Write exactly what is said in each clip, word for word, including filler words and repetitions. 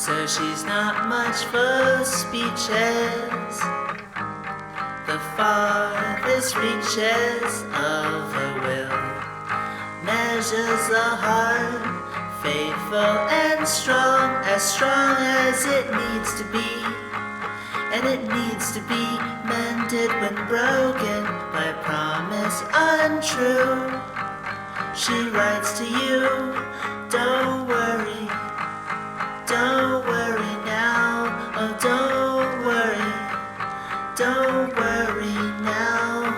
so she's not much for speeches. The farthest reaches of her will measures the heart, faithful and strong, as strong as it needs to be. And it needs to be mended when broken by promise untrue. She writes to you, don't worry, don't worry now, oh don't worry, don't worry now.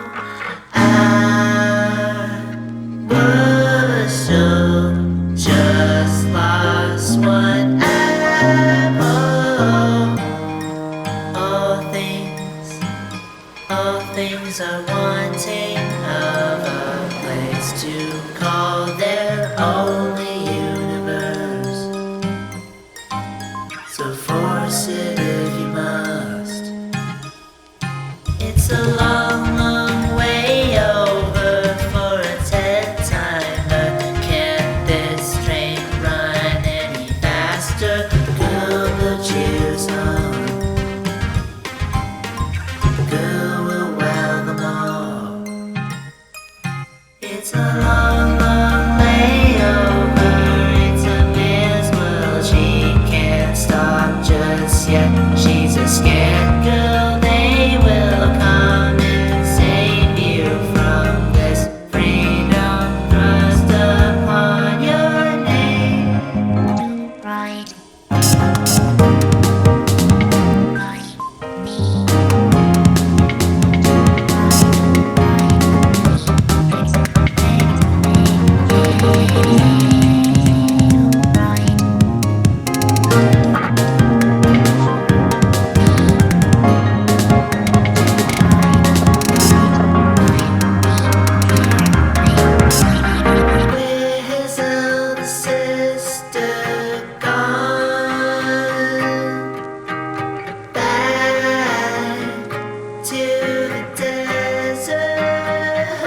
I was so just lost one apple. All things, all things are wanting of a place to call their only universe. So force it if you must. It's a long, long way over for a Ted timer. Can't this train run any faster? Girl, put cheers on. Girl will wow them all. It's a long, long way over. It's a man's world. She can't stop just yet. She's a scared girl. They will come and save you from this freedom thrust upon your name. Right. Where's elder sister gone? Back to the desert.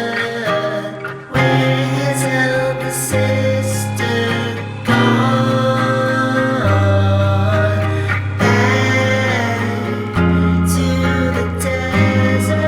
Where's elder sister gone? Back to the desert.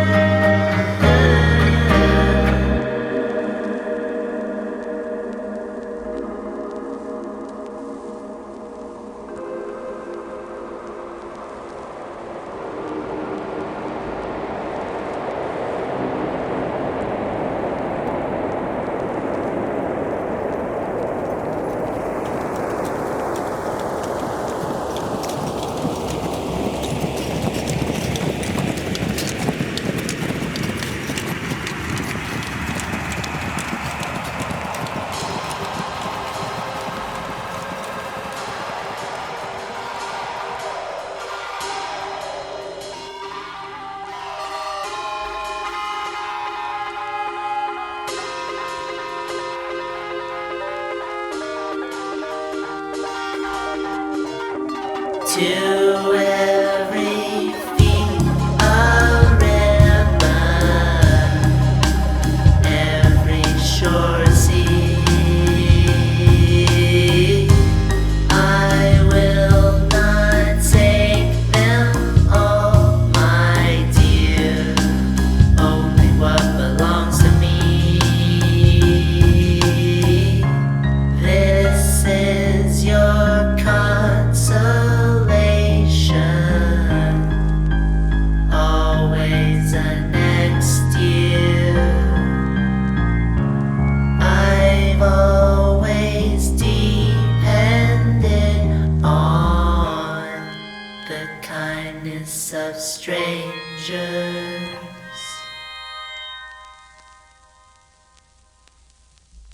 To every feet a river, every shore sea. I will not take them all, my dear, only what belongs to me. This is your consolation, always a next year. I've always depended on the kindness of strangers.